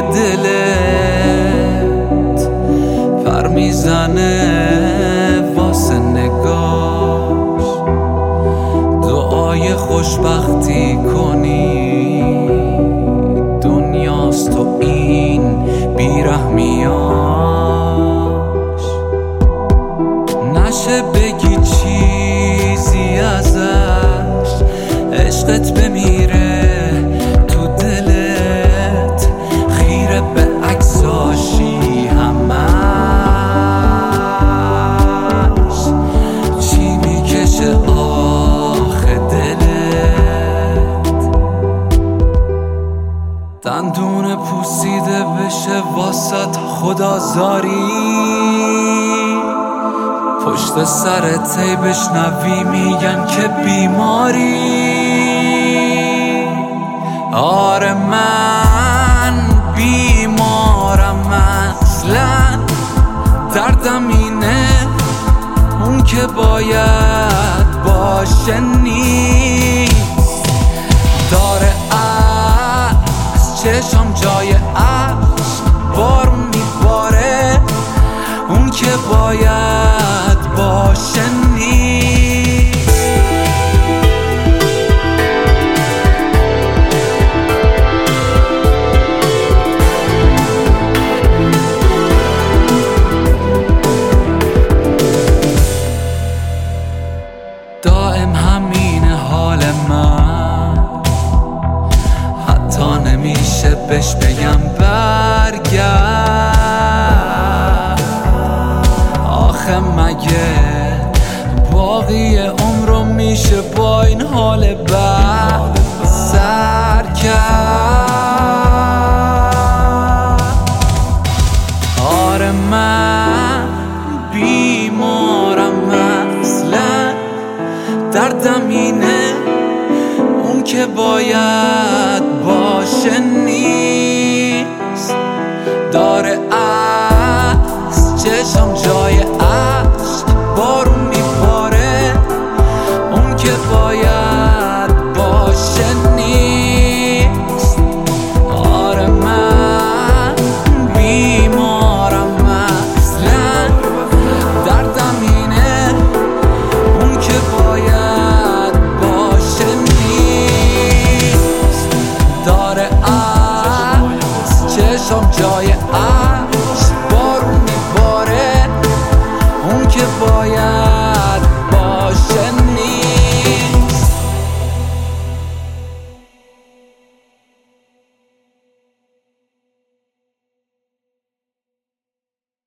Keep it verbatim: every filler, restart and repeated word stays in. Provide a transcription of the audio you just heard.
دلت پر میزنه واسه نگاش، دعای خوشبختی کنی دنیاست تو این بیرحمیاش. نشه بگی چیزی ازش، عشقت بمیره تو دلت، خیره به عکساشی همش، چی میکشه آخه دلت، دندون پوسیده بشه واسط خدازاری، پشت سرت ای بشنوی میگن که بیماری. آره من بیمارم اصلا، دردم اینه اون که باید باشه نیست، داره از چشم جای عشق بارون میباره، اون که باید باشه نیست. دائم همین حال من، حتی نمیشه بهش بگم برگرد. آخه مگه باقی عمرو میشه با این حال بد سر کرد؟ آره من بیمارم اصلا، دردم اینه اون که باید باشه نیست.